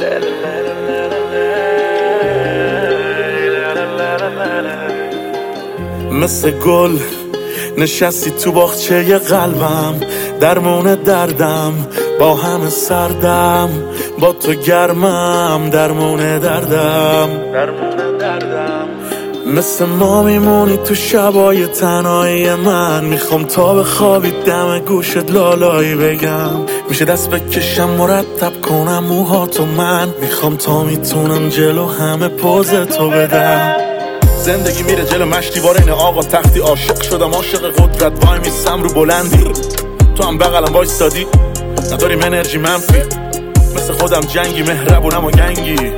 مثل گل نشستی تو باغچه قلبم، درمون دردم با همه سردم، با تو گرمم درمون دردم. مثل ما میمونی تو شبای تنهایی من، میخوام تا بخوابی دم گوشت لالایی بگم، میشه دست بکشم مرتب کنم موهاتو من، میخوام تا میتونم جلو همه پوز تو بدم. زندگی میره جلو مشتیبار این آقا تختی، عاشق شدم عاشق قدرت، وای میستم رو بلندی، تو هم بغلم وایستادی نداریم انرژی منفی، مثل خودم جنگی مهربونم و گنگی.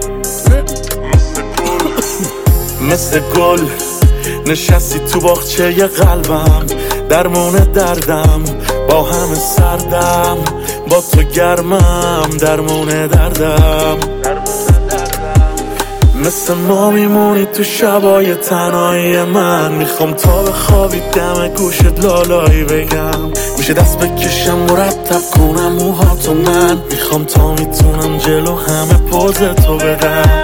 مثل گل نشستی تو باغچه قلبم، درمون دردم با همه سردم، با تو گرمم درمون دردم. مثل ما میمونی تو شبای تنهایی من، میخوام تا بخوابی دم گوشت لالایی بگم، میشه دست بکشم مرتب کنم موهاتو من، میخوام تا میتونم جلو همه پوز تو بدم.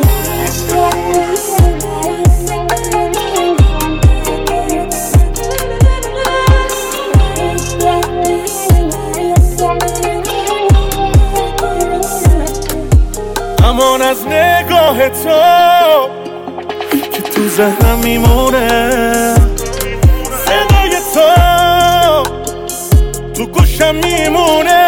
امان از نگاه تو که تو ذهنم میمونه، صدای تو گوشم میمونه،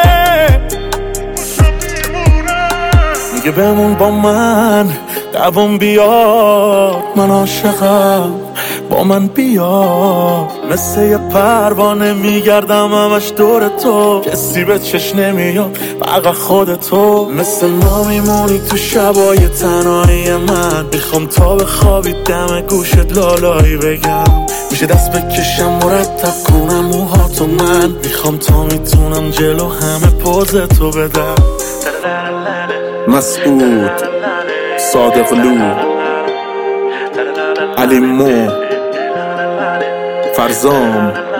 میگه بمون با من دوام بیار، من عاشقم با من بیا. مثل یه پروانه میگردم همش دور تو، کسی به چشم نمیاد فقط خودتو. مثل ما میمونی تو شبای تنهایی من، میخوام تا بخوابی دم گوشت لالایی بگم، میشه دست بکشم مرتب کنم موهاتو من، میخوام تا میتونم جلو همه پوز تو بدم. مسعود صادقلو، علی مو، فرزام